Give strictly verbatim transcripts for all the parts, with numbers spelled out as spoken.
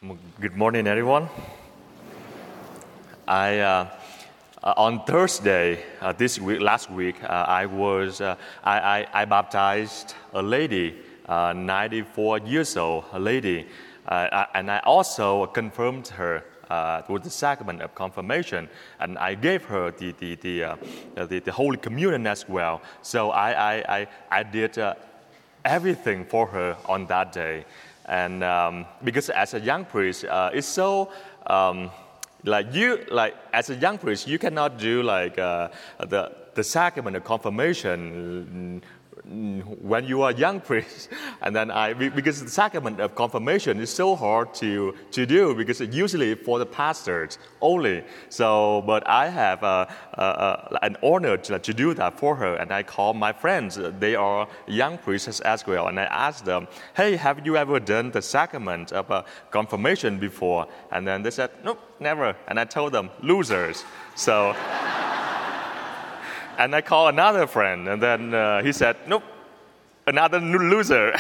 Good morning, everyone. I uh, uh, on Thursday uh, this week, last week, uh, I was uh, I, I, I baptized a lady, uh, ninety-four years old, a lady, uh, and I also confirmed her uh, with the sacrament of confirmation, and I gave her the the the, uh, the, the Holy Communion as well. So I I I, I did uh, everything for her on that day. And um, because as a young priest, uh, it's so um, like you like as a young priest, you cannot do like uh, the the sacrament of confirmation when you are a young priest. And then I because the sacrament of confirmation is so hard to to do because it's usually for the pastors only. So, but I have uh, uh, an honor to, to do that for her, and I call my friends. They are young priests as well, and I ask them, "Hey, have you ever done the sacrament of uh, confirmation before?" And then they said, "Nope, never." And I told them, "Losers." So. And I called another friend, and then uh, he said, "Nope, another loser."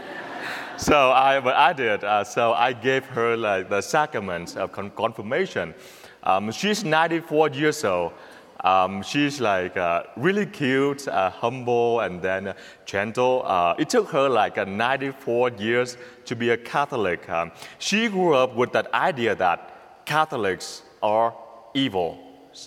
So I, but I did. Uh, so I gave her like the sacrament of con- confirmation. Um, she's ninety-four years old. Um, she's like uh, really cute, uh, humble, and then uh, gentle. Uh, it took her like uh, ninety-four years to be a Catholic. Um, she grew up with that idea that Catholics are evil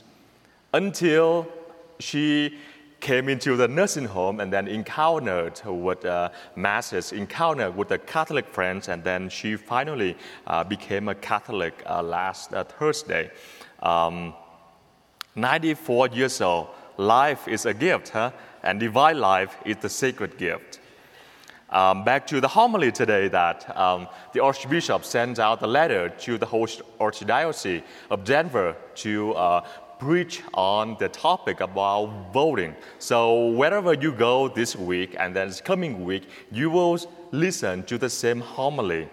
until she came into the nursing home and then encountered with uh, masses, encountered with the Catholic friends, and then she finally uh, became a Catholic uh, last uh, Thursday. Um, ninety-four years old, life is a gift, huh? And divine life is the sacred gift. Um, back to the homily today that um, the Archbishop sent out a letter to the whole Archdiocese of Denver to uh, preach on the topic about voting. So wherever you go this week and then this coming week, you will listen to the same homily.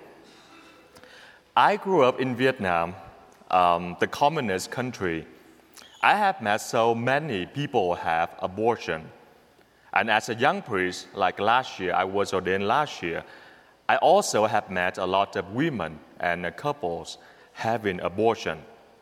I grew up in Vietnam, um, the communist country. I have met so many people have abortion. And as a young priest, like last year, I was ordained last year, I also have met a lot of women and couples having abortion.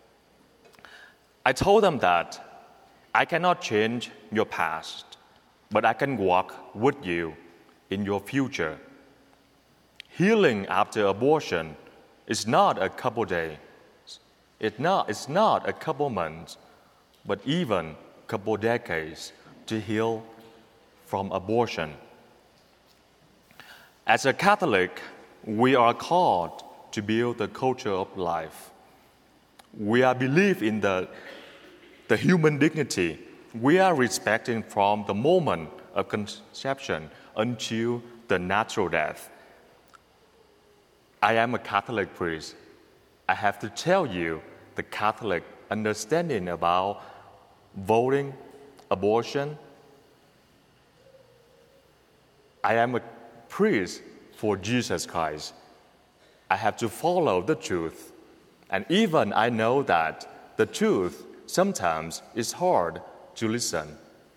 I told them that I cannot change your past, but I can walk with you in your future. Healing after abortion is not a couple days. It's not, it's not a couple months, but even a couple decades to heal from abortion. As a Catholic, we are called to build the culture of life. We are believe in the, the human dignity. We are respecting from the moment of conception until the natural death. I am a Catholic priest. I have to tell you the Catholic understanding about voting, abortion. I am a priest for Jesus Christ. I have to follow the truth. And even I know that the truth sometimes is hard to listen.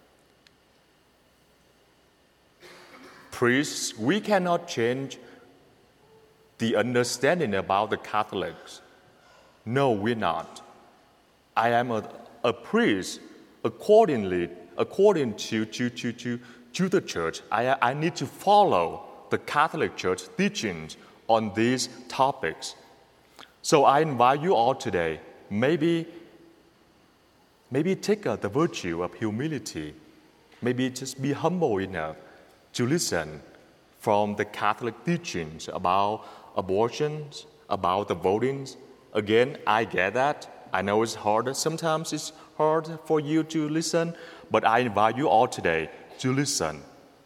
Priests, we cannot change the understanding about the Catholics. No, we're not. I am a, a priest accordingly, according to, to, to, to, to the church. I, I need to follow the Catholic Church teachings on these topics. So I invite you all today, maybe, maybe take uh, the virtue of humility, maybe just be humble enough to listen from the Catholic teachings about abortions, about the votings. Again, I get that. I know it's hard. Sometimes it's hard for you to listen, but I invite you all today to listen.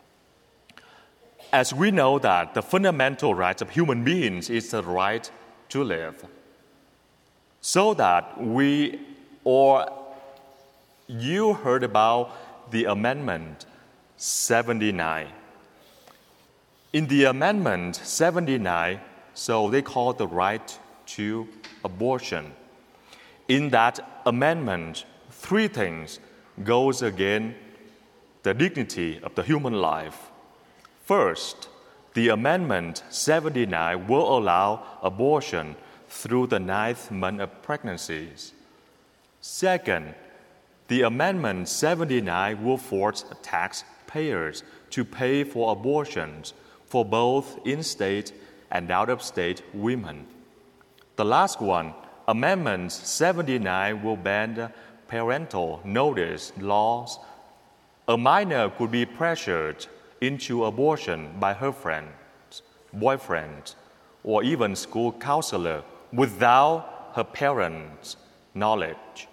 As we know that the fundamental rights of human beings is the right to live. So that we, or you heard about the Amendment seventy-nine. In the Amendment seventy-nine, so they call the right to abortion. In that amendment, three things goes against the dignity of the human life. First, the Amendment seventy-nine will allow abortion through the ninth month of pregnancies. Second, the Amendment seventy-nine will force taxpayers to pay for abortions for both in-state and out-of-state women. The last one, Amendment seventy-nine, will ban parental notice laws. A minor could be pressured into abortion by her friends, boyfriend, or even school counselor without her parents' knowledge.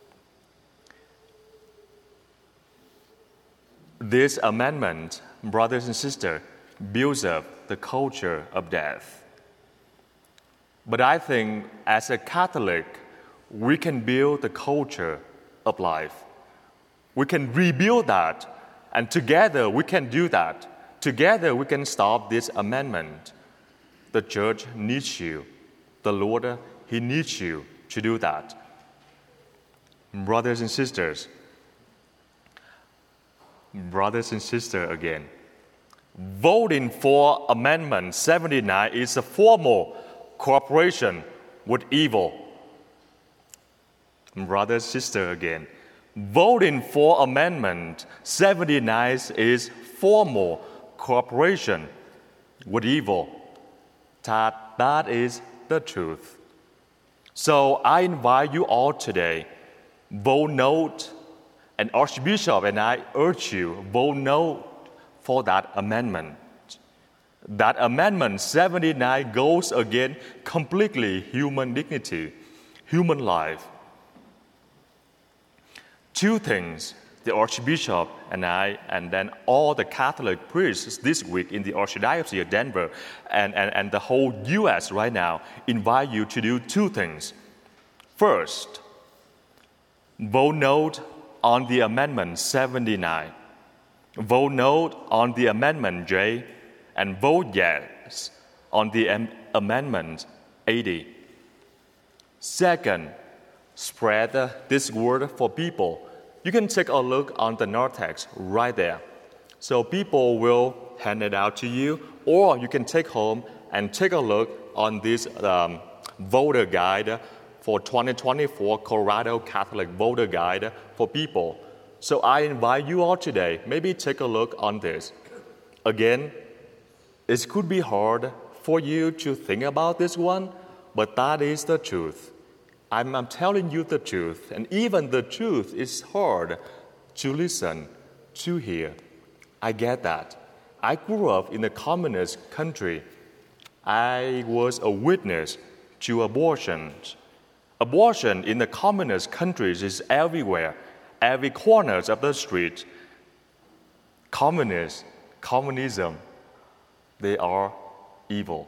This amendment, brothers and sisters, builds up the culture of death. But I think as a Catholic, we can build the culture of life. We can rebuild that, and together we can do that. Together we can stop this amendment. The church needs you. The Lord, He needs you to do that. Brothers and sisters, brothers and sisters again, voting for Amendment seventy-nine is a formal cooperation with evil. Brothers and sisters again, voting for Amendment seventy-nine is formal cooperation with evil. That, that is the truth. So I invite you all today, vote no, and Archbishop and I urge you, vote no for that amendment. That amendment seventy-nine goes against completely human dignity, human life. Two things the Archbishop and I, and then all the Catholic priests this week in the Archdiocese of Denver and, and, and the whole U S right now invite you to do two things. First, vote no on the Amendment seventy-nine. Vote no on the Amendment J, and vote yes on the am- Amendment eighty. Second, spread uh, this word for people. You can take a look on the narthex right there. So people will hand it out to you, or you can take home and take a look on this um, voter guide for twenty twenty-four Colorado Catholic Voter Guide for people. So I invite you all today, maybe take a look on this. Again, it could be hard for you to think about this one, but that is the truth. I'm, I'm telling you the truth, and even the truth is hard to listen, to hear. I get that. I grew up in a communist country. I was a witness to abortions. Abortion in the communist countries is everywhere, every corner of the street. Communists, communism, they are evil.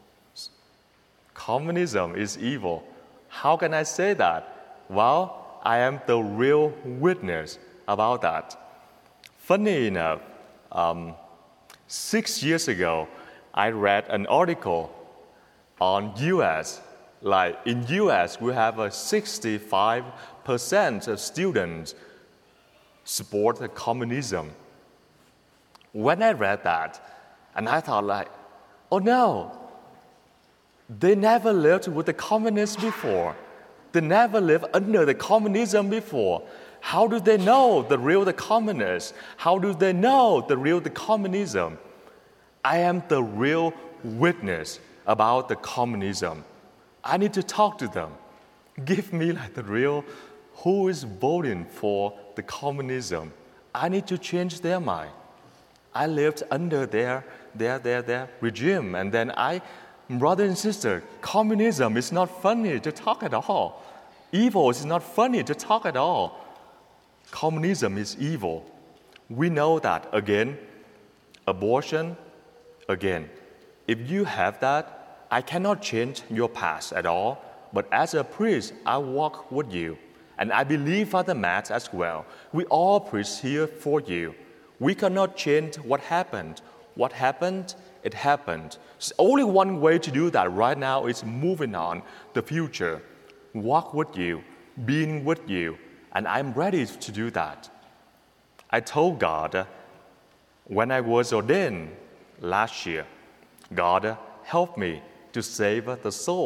Communism is evil. How can I say that? Well, I am the real witness about that. Funny enough, um, six years ago, I read an article on U S. Like in U S, we have a sixty-five percent of students support the communism. When I read that, and I thought like, oh no, they never lived with the communists before. They never lived under the communism before. How do they know the real the communists? How do they know the real the communism? I am the real witness about the communism. I need to talk to them. Give me like the real who is voting for the communism. I need to change their mind. I lived under their their their their regime, and then I. Brother and sister, communism is not funny to talk at all. Evil is not funny to talk at all. Communism is evil. We know that again. Abortion, again. If you have that, I cannot change your past at all. But as a priest, I walk with you. And I believe Father Matt as well. We all priests here for you. We cannot change what happened. What happened? It happened. So only one way to do that right now is moving on the future. Walk with you, being with you, and I'm ready to do that. I told God when I was ordained last year, God help me to save the soul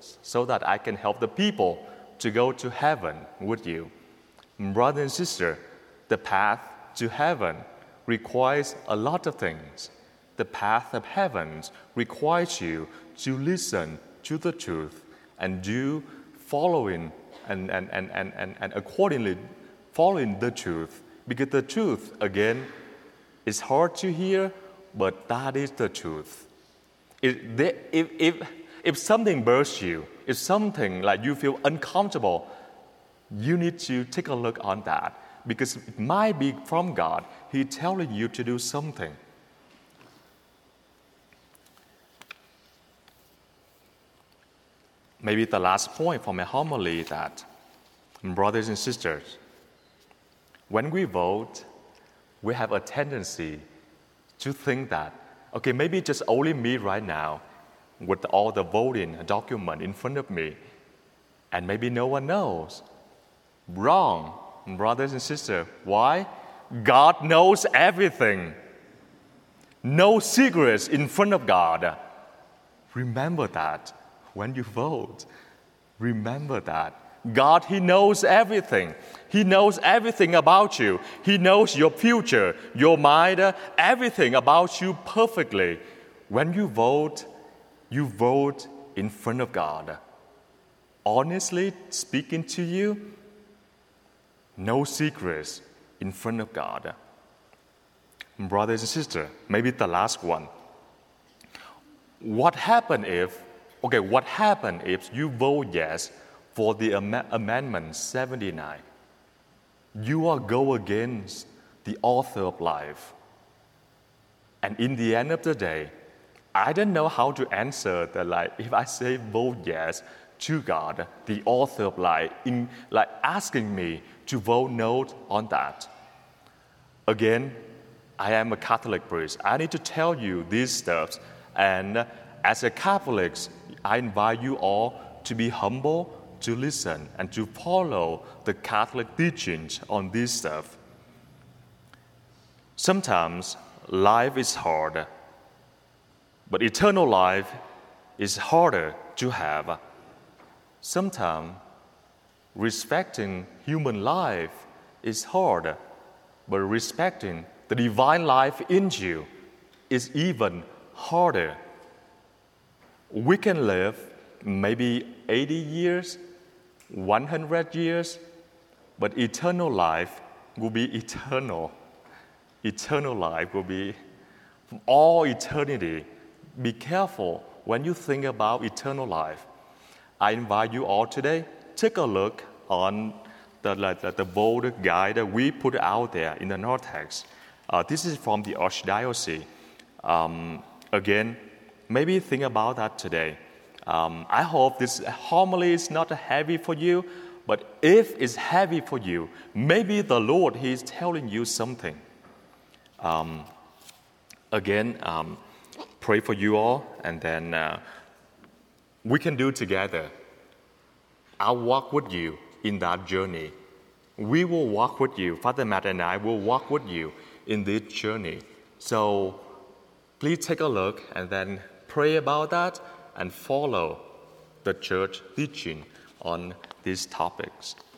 so that I can help the people to go to heaven with you. Brother and sister, the path to heaven requires a lot of things. The path of heaven requires you to listen to the truth and do following and, and, and, and, and, and accordingly following the truth. Because the truth, again, is hard to hear, but that is the truth. If, if, if, if something bursts you, if something like you feel uncomfortable, you need to take a look on that. Because it might be from God. He's telling you to do something. Maybe the last point for my homily is that, brothers and sisters, when we vote, we have a tendency to think that, okay, maybe just only me right now with all the voting document in front of me, and maybe no one knows. Wrong, brothers and sisters. Why? God knows everything. No secrets in front of God. Remember that when you vote. Remember that. God, He knows everything. He knows everything about you. He knows your future, your mind, everything about you perfectly. When you vote, you vote in front of God. Honestly speaking to you, no secrets in front of God. Brothers and sisters, maybe the last one. What happened if, okay, what happened if you vote yes for the am- Amendment seventy-nine? You will go against the author of life. And in the end of the day, I don't know how to answer that. Like, if I say vote yes to God, the author of life, in like asking me to vote no on that. Again, I am a Catholic priest. I need to tell you these steps. And as a Catholic, I invite you all to be humble, to listen, and to follow the Catholic teachings on this stuff. Sometimes life is hard, but eternal life is harder to have. Sometimes respecting human life is hard, but respecting the divine life in you is even harder. We can live maybe eighty years, one hundred years, but eternal life will be eternal. Eternal life will be from all eternity. Be careful when you think about eternal life. I invite you all today, take a look on the, the, the bold guide that we put out there in the Narthex. Uh, this is from the Archdiocese. Um, again, maybe think about that today. Um, I hope this homily is not heavy for you, but if it's heavy for you, maybe the Lord, He is telling you something. Um, again, um, pray for you all, and then uh, we can do together. I'll walk with you in that journey. We will walk with you. Father Matt and I will walk with you in this journey. So please take a look and then pray about that and follow the church teaching on these topics.